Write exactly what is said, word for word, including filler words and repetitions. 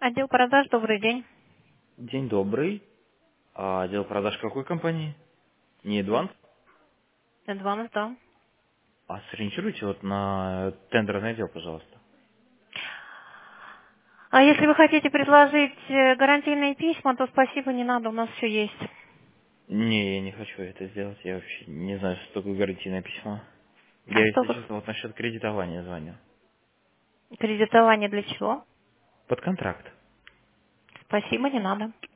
Отдел продаж, добрый день. День добрый. А отдел продаж какой компании? Не Advance? Advance, да. А сориентируйте вот на тендерный отдел, пожалуйста. А если вы хотите предложить э, гарантийные письма, то спасибо, не надо, у нас все есть. Не, я не хочу это сделать. Я вообще не знаю, что такое гарантийное письмо. А Я, что если вы? честно, вот насчет кредитования звоню. Кредитование для чего? Под контракт. Спасибо, не надо.